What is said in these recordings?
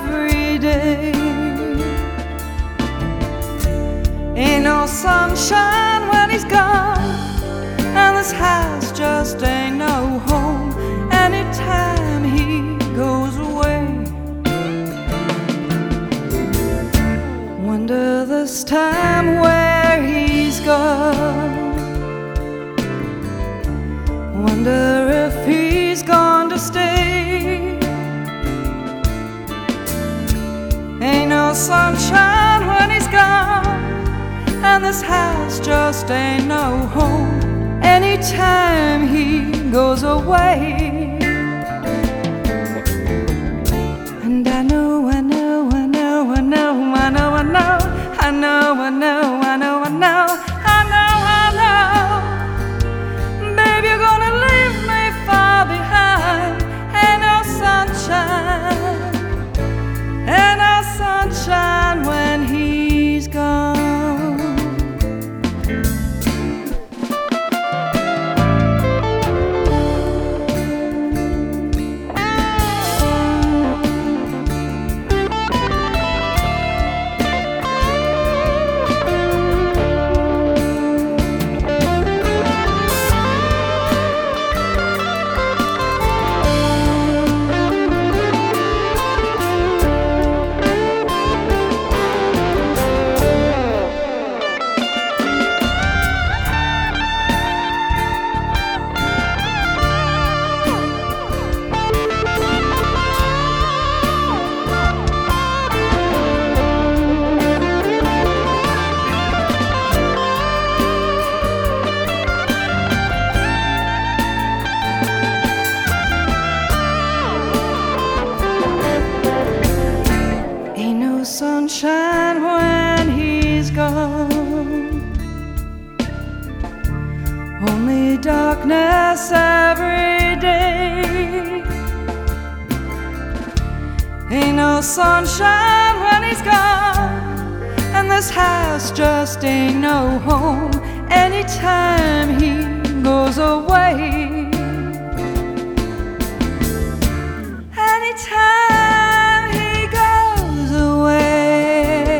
every day. Ain't no sunshine when he's gone, and this house just ain't no home anytime he goes away. Wonder this time where he's gone. Wonder if he's gone to stay. Ain't no sunshine when he's gone, and this house just ain't no home anytime he goes away. And I know, I know, I know, I know, I know, I know, I know, I know, I know, I know, I know, I know. Babe, you're gonna leave me far behind. Ain't no sunshine, ain't no sunshine when he's gone. Sunshine when he's gone, only darkness every day. Ain't no sunshine when he's gone, and this house just ain't no home anytime he goes away. Anytime he goes away.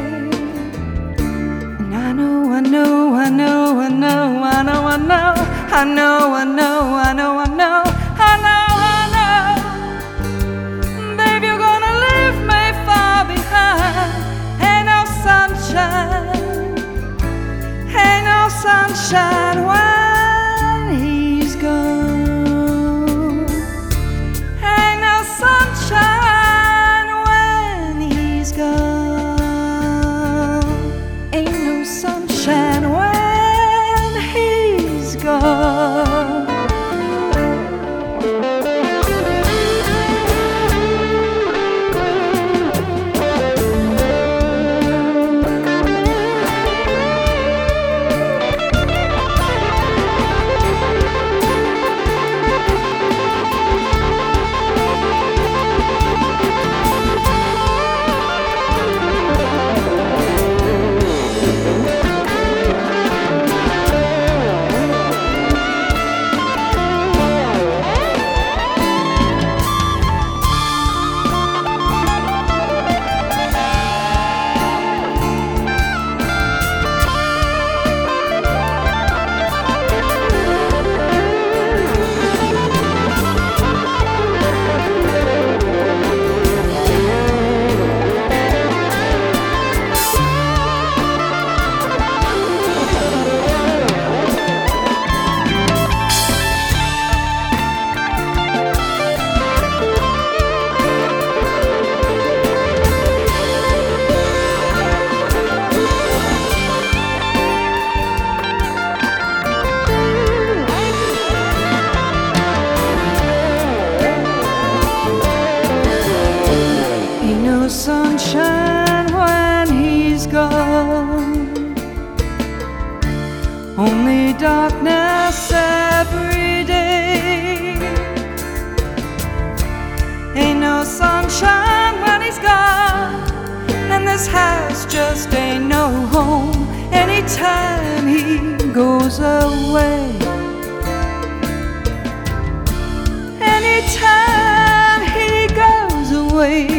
And I know, I know, I know, I know, I know, I know, I know, I know, I know, I know, I know, I know. Babe, you're gonna leave me far behind. Ain't no sunshine, ain't no sunshine when he's gone. Ain't no sunshine when he's gone. Ain't no sunshine when he's gone. Sunshine when he's gone, only darkness every day. Ain't no sunshine when he's gone, and this house just ain't no home anytime he goes away. Anytime he goes away.